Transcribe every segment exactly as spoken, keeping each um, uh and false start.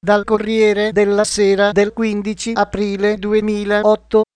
Dal Corriere della Sera del quindici aprile duemilaotto.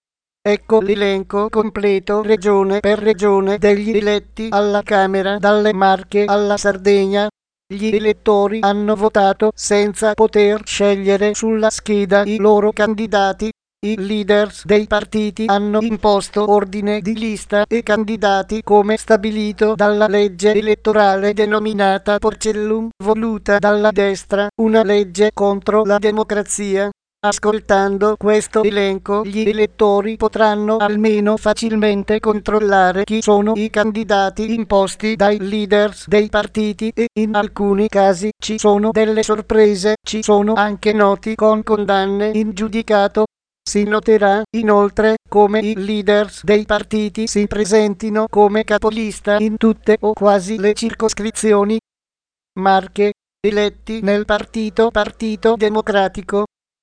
Ecco l'elenco completo regione per regione degli eletti alla Camera dalle Marche alla Sardegna. Gli elettori hanno votato senza poter scegliere sulla scheda i loro candidati. I leaders dei partiti hanno imposto ordine di lista e candidati come stabilito dalla legge elettorale denominata Porcellum, voluta dalla destra, una legge contro la democrazia. Ascoltando questo elenco, gli elettori potranno almeno facilmente controllare chi sono i candidati imposti dai leaders dei partiti e in alcuni casi ci sono delle sorprese, ci sono anche noti con condanne in giudicato. Si noterà inoltre come i leaders dei partiti si presentino come capolista in tutte o quasi le circoscrizioni. Marche, eletti nel partito Partito Democratico.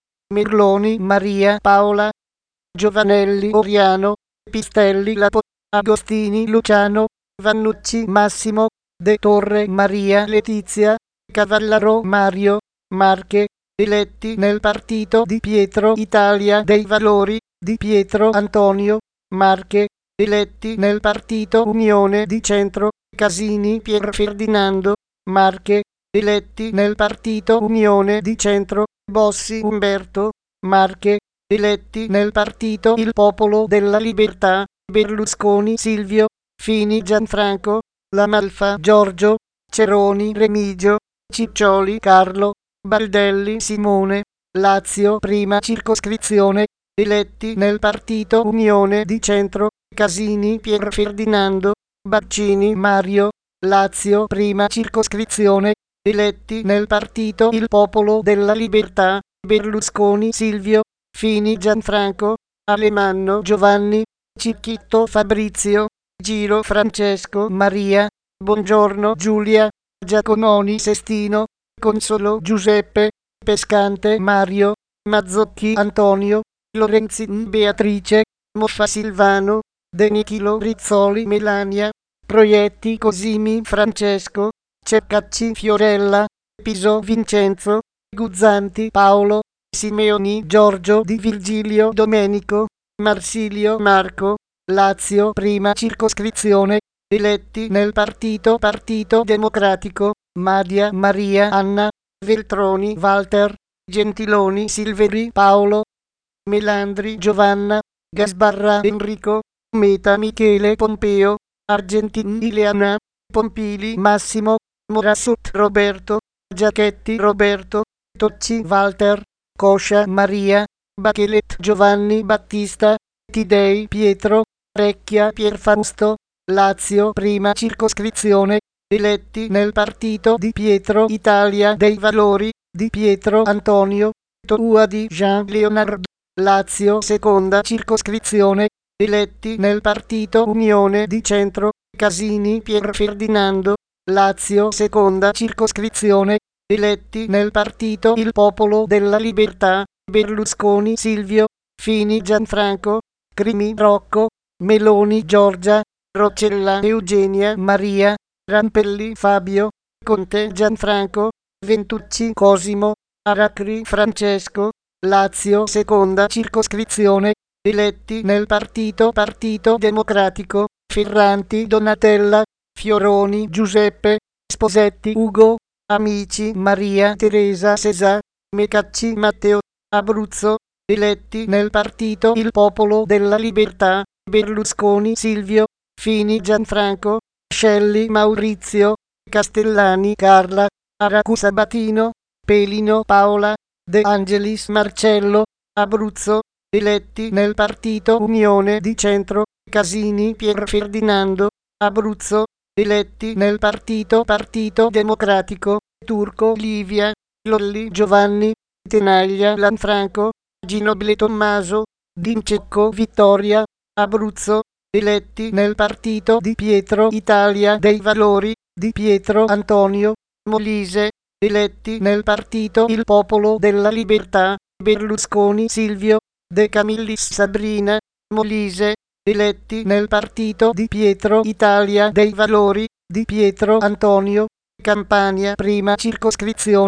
Merloni Maria Paola, Giovanelli Oriano, Pistelli Lapo, Agostini Luciano, Vannucci Massimo, De Torre Maria Letizia, Cavallaro Mario. Marche, eletti nel partito Di Pietro Italia dei Valori, Di Pietro Antonio. Marche, eletti nel partito Unione di Centro, Casini Pier Ferdinando. Marche, eletti nel partito Unione di Centro, Bossi Umberto. Marche, eletti nel partito Il Popolo della Libertà, Berlusconi Silvio, Fini Gianfranco, La Malfa Giorgio, Ceroni Remigio, Ciccioli Carlo, Baldelli Simone. Lazio prima circoscrizione, eletti nel partito Unione di Centro, Casini Pier Ferdinando, Baccini Mario. Lazio prima circoscrizione, eletti nel partito Il Popolo della Libertà, Berlusconi Silvio, Fini Gianfranco, Alemanno Giovanni, Cicchitto Fabrizio, Giro Francesco Maria, Bongiorno Giulia, Giacomoni Sestino, Consolo Giuseppe, Pescante Mario, Mazzocchi Antonio, Lorenzin Beatrice, Moffa Silvano, De Nichilo Rizzoli Melania, Proietti Cosimi Francesco, Ceccacci Fiorella, Piso Vincenzo, Guzzanti Paolo, Simeoni Giorgio Di Virgilio Domenico, Marsilio Marco. Lazio prima circoscrizione, eletti nel partito Partito Democratico, Madia Maria Anna, Veltroni Walter, Gentiloni Silveri Paolo, Melandri Giovanna, Gasbarra Enrico, Meta Michele Pompeo, Argentini Ileana, Pompili Massimo, Morassut Roberto, Giachetti Roberto, Tocci Walter, Coscia Maria, Bachelet Giovanni Battista, Tidei Pietro, Recchia Pierfausto. Lazio prima circoscrizione, eletti nel partito Di Pietro Italia dei Valori, Di Pietro Antonio, Touadi Jean Leonardo. Lazio seconda circoscrizione, eletti nel partito Unione di Centro, Casini Pier Ferdinando. Lazio seconda circoscrizione, eletti nel partito Il Popolo della Libertà, Berlusconi Silvio, Fini Gianfranco, Crimi Rocco, Meloni Giorgia, Roccella Eugenia Maria, Rampelli Fabio, Conte Gianfranco, Ventucci Cosimo, Aracri Francesco. Lazio seconda circoscrizione, eletti nel partito Partito Democratico, Ferranti Donatella, Fioroni Giuseppe, Sposetti Ugo, Amici Maria Teresa Sesà, Mecacci Matteo. Abruzzo, eletti nel partito Il Popolo della Libertà, Berlusconi Silvio, Fini Gianfranco, Scelli Maurizio, Castellani Carla, Aracu Sabatino, Pelino Paola, De Angelis Marcello. Abruzzo, eletti nel partito Unione di Centro, Casini Pier Ferdinando. Abruzzo, eletti nel partito Partito Democratico, Turco Livia, Lolli Giovanni, Tenaglia Lanfranco, Ginoble Tommaso, Dincecco Vittoria. Abruzzo, eletti nel partito Di Pietro Italia dei Valori, Di Pietro Antonio. Molise, eletti nel partito Il Popolo della Libertà, Berlusconi Silvio, De Camillis Sabrina. Molise, eletti nel partito Di Pietro Italia dei Valori, Di Pietro Antonio. Campania prima circoscrizione,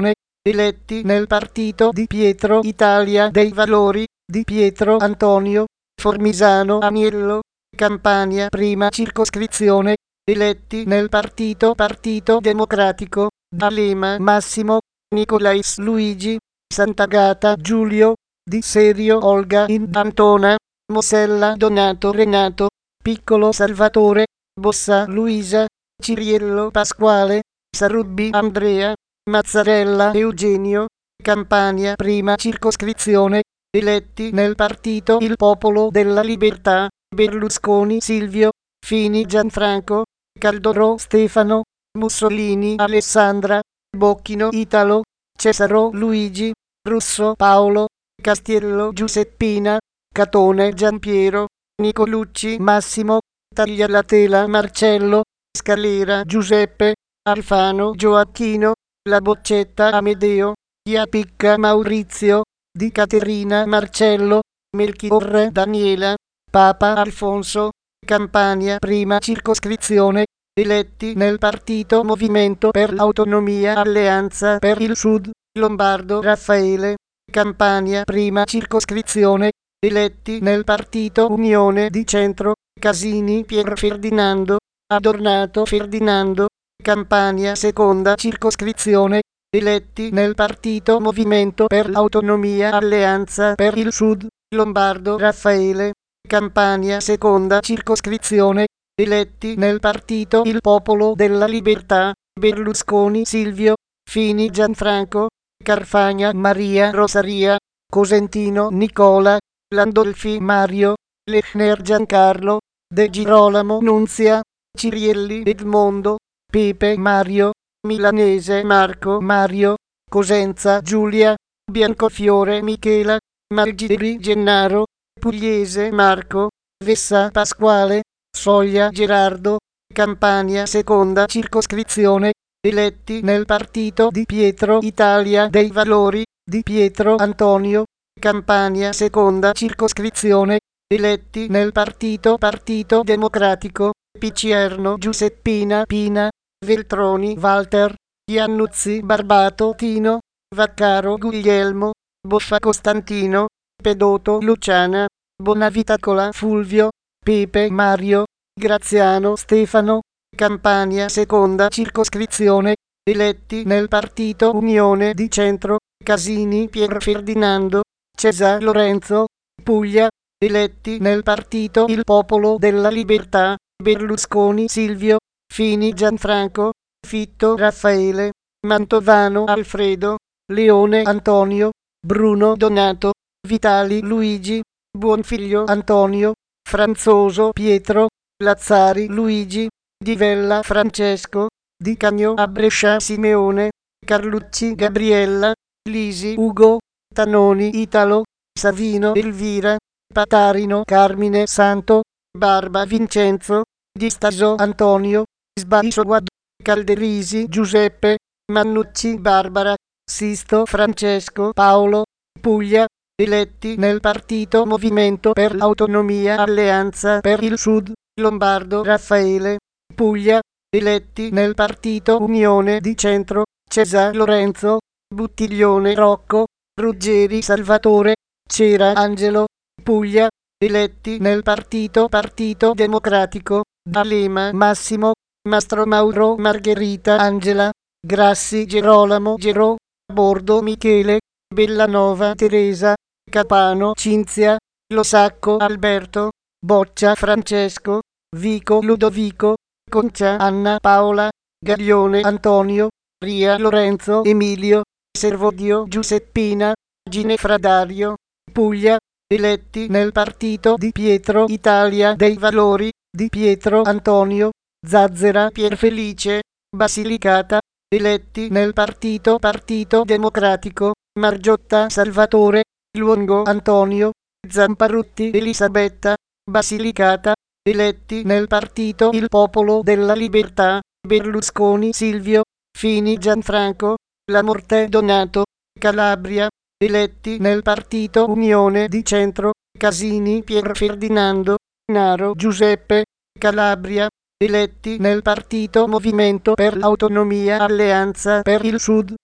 eletti nel partito Di Pietro Italia dei Valori, Di Pietro Antonio, Formisano Aniello, Campania prima circoscrizione, eletti nel partito Partito Democratico, D'Alema Massimo, Nicolais Luigi, Santagata Giulio, Di Serio Olga Intantona, Mosella Donato Renato, Piccolo Salvatore, Bossa Luisa, Ciriello Pasquale, Sarubbi Andrea, Mazzarella Eugenio, Campania prima circoscrizione, eletti nel partito Il Popolo della Libertà, Berlusconi Silvio, Fini Gianfranco, Caldoro Stefano, Mussolini Alessandra, Bocchino Italo, Cesaro Luigi, Russo Paolo, Castiello Giuseppina, Catone Giampiero, Nicolucci Massimo, Taglialatela Marcello, Scalera Giuseppe, Alfano Gioacchino, La Boccetta Amedeo, Iapicca Maurizio, Di Caterina Marcello, Melchiorre Daniela, Papa Alfonso, Campania prima circoscrizione, eletti nel partito Movimento per l'Autonomia Alleanza per il Sud, Lombardo Raffaele, Campania prima circoscrizione, eletti nel partito Unione di Centro, Casini Pier Ferdinando, Adornato Ferdinando, Campania seconda circoscrizione, eletti nel partito Movimento per l'Autonomia Alleanza per il Sud, Lombardo Raffaele, Campania seconda circoscrizione, eletti nel partito Il Popolo della Libertà, Berlusconi Silvio, Fini Gianfranco, Carfagna Maria Rosaria, Cosentino Nicola, Landolfi Mario, Lechner Giancarlo, De Girolamo Nunzia, Cirielli Edmondo, Pepe Mario, Milanese Marco Mario, Cosenza Giulia, Biancofiore Michela, Malgideri Gennaro, Pugliese Marco, Vessa Pasquale, Soglia Gerardo, Campania seconda circoscrizione, eletti nel partito Di Pietro Italia dei Valori, Di Pietro Antonio, Campania seconda circoscrizione, eletti nel partito Partito Democratico, Picierno Giuseppina Pina, Veltroni Walter, Iannuzzi Barbato Tino, Vaccaro Guglielmo, Boffa Costantino, Pedoto Luciana, Bonavitacola Fulvio, Pepe Mario, Graziano Stefano, Campania seconda circoscrizione, eletti nel partito Unione di Centro, Casini Pier Ferdinando, Cesar Lorenzo, Puglia, eletti nel partito Il Popolo della Libertà, Berlusconi Silvio, Fini Gianfranco, Fitto Raffaele, Mantovano Alfredo, Leone Antonio, Bruno Donato, Vitali Luigi, Buonfiglio Antonio, Franzoso Pietro, Lazzari Luigi, Di Vella Francesco, Di Cagno a Brescia Simeone, Carlucci Gabriella, Lisi Ugo, Tanoni Italo, Savino Elvira, Patarino Carmine Santo, Barba Vincenzo, Di Staso Antonio, Sbaiso Guad, Calderisi Giuseppe, Mannucci Barbara, Sisto Francesco Paolo, Puglia, eletti nel partito Movimento per l'Autonomia Alleanza per il Sud, Lombardo Raffaele, Puglia, eletti nel partito Unione di Centro, Cesar Lorenzo, Buttiglione Rocco, Ruggeri Salvatore, Cera Angelo, Puglia, eletti nel partito Partito Democratico, D'Alema Massimo, Mastro Mauro Margherita Angela, Grassi Gerolamo Gerò, Bordo Michele, Bellanova Teresa, Capano Cinzia, Losacco Alberto, Boccia Francesco, Vico Ludovico, Concia Anna Paola, Gaglione Antonio, Ria Lorenzo Emilio, Servodio Giuseppina, Ginefra Dario, Puglia, eletti nel partito Di Pietro Italia dei Valori, Di Pietro Antonio, Zazzera Pierfelice, Basilicata, eletti nel partito Partito Democratico, Margiotta Salvatore, Luongo Antonio, Zamparutti Elisabetta, Basilicata, eletti nel partito Il Popolo della Libertà, Berlusconi Silvio, Fini Gianfranco, Lamorte Donato, Calabria, eletti nel partito Unione di Centro, Casini Pier Ferdinando, Naro Giuseppe, Calabria, eletti nel partito Movimento per l'Autonomia Alleanza per il Sud,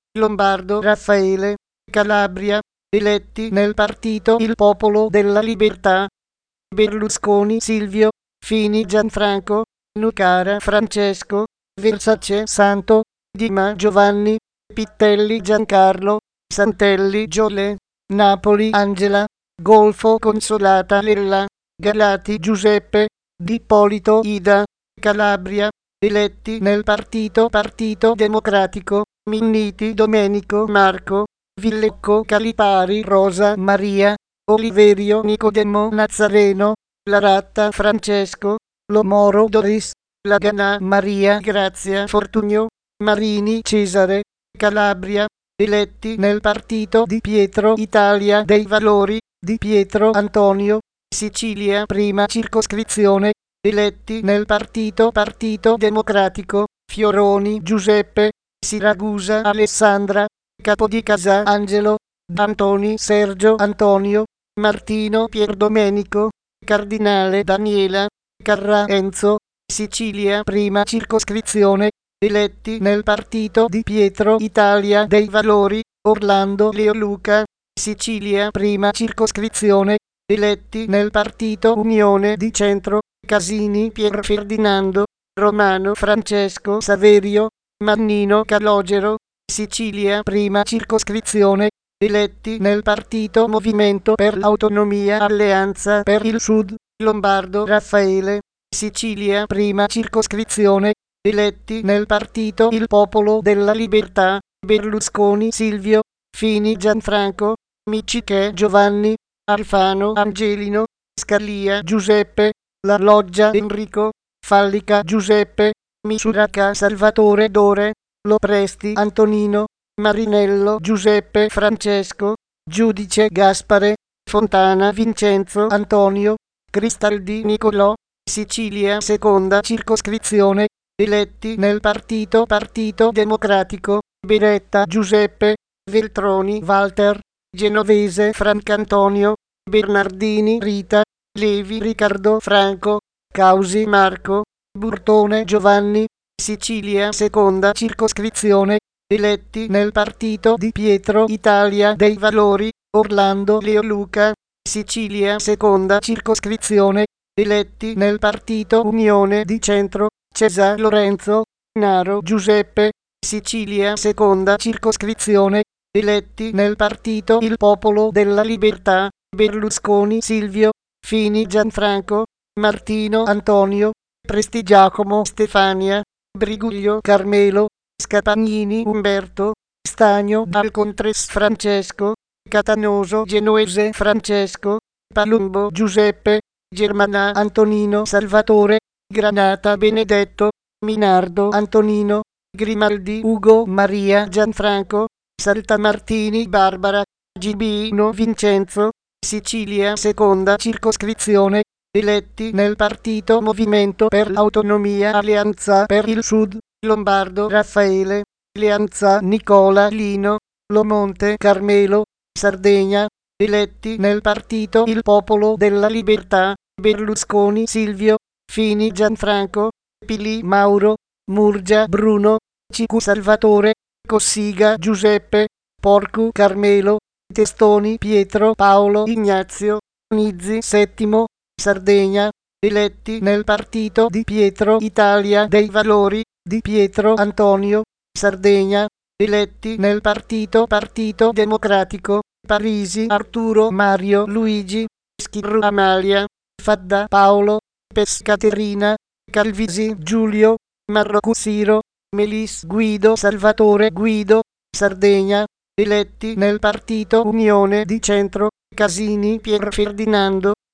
Lombardo Raffaele, Calabria, eletti nel partito Il Popolo della Libertà. Berlusconi Silvio, Fini Gianfranco, Nucara Francesco, Versace Santo, Dima Giovanni, Pittelli Giancarlo, Santelli Giole, Napoli Angela, Golfo Consolata Lella, Galati Giuseppe, Di Ippolito Ida, Calabria, eletti nel partito Partito Democratico, Minniti Domenico Marco, Villecco Calipari Rosa Maria, Oliverio Nicodemo Nazareno, Laratta Francesco, Lomoro Doris, Laganà Maria Grazia Fortunio, Marini Cesare, Calabria, eletti nel partito Di Pietro Italia dei Valori, Di Pietro Antonio, Sicilia prima circoscrizione, eletti nel partito Partito Democratico, Fioroni Giuseppe, Siragusa Alessandra, Capodicasa Angelo, D'Antoni Sergio Antonio, Martino Pierdomenico, Cardinale Daniela, Carrà Enzo, Sicilia prima circoscrizione, eletti nel partito Di Pietro Italia dei Valori, Orlando Leoluca, Sicilia prima circoscrizione, eletti nel partito Unione di Centro, Casini Pier Ferdinando, Romano Francesco Saverio, Mannino Calogero, Sicilia prima circoscrizione, eletti nel partito Movimento per l'Autonomia Alleanza per il Sud, Lombardo Raffaele, Sicilia prima circoscrizione, eletti nel partito Il Popolo della Libertà, Berlusconi Silvio, Fini Gianfranco, Micciche Giovanni, Alfano Angelino, Scalia Giuseppe, La Loggia Enrico, Fallica Giuseppe, Misuraca Salvatore Dore, Lopresti Antonino, Marinello Giuseppe Francesco, Giudice Gaspare, Fontana Vincenzo Antonio, Cristaldi Nicolò, Sicilia seconda circoscrizione, eletti nel partito Partito Democratico, Beretta Giuseppe, Veltroni Walter, Genovese Francantonio, Bernardini Rita, Levi Riccardo Franco, Causi Marco, Burtone Giovanni, Sicilia seconda circoscrizione, eletti nel partito Di Pietro Italia dei Valori, Orlando Leoluca, Sicilia seconda circoscrizione, eletti nel partito Unione di Centro, Cesar Lorenzo, Naro Giuseppe, Sicilia seconda circoscrizione, eletti nel partito Il Popolo della Libertà, Berlusconi Silvio, Fini Gianfranco, Martino Antonio, Prestigiacomo Stefania, Briguglio Carmelo, Scapagnini Umberto, Stagno Dalcontres Francesco, Catanoso Genuese Francesco, Palumbo Giuseppe, Germanà Antonino Salvatore, Granata Benedetto, Minardo Antonino, Grimaldi Ugo Maria Gianfranco, Saltamartini Barbara, Gibino Vincenzo, Sicilia seconda circoscrizione, eletti nel partito Movimento per l'Autonomia Alleanza per il Sud, Lombardo Raffaele, Leanza Nicola Lino, Lomonte Carmelo, Sardegna, eletti nel partito Il Popolo della Libertà, Berlusconi Silvio, Fini Gianfranco, Pili Mauro, Murgia Bruno, Cicu Salvatore, Cossiga Giuseppe, Porcu Carmelo, Testoni Pietro Paolo Ignazio, Nizzi Settimo, Sardegna, eletti nel partito Di Pietro Italia dei Valori, Di Pietro Antonio, Sardegna, eletti nel partito Partito Democratico, Parisi Arturo Mario Luigi, Schirru Amalia, Fadda Paolo, Pescaterina, Calvisi Giulio, Marrocusiro, Melis Guido Salvatore Guido, Sardegna, eletti nel partito Unione di Centro, Casini Pier Ferdinando,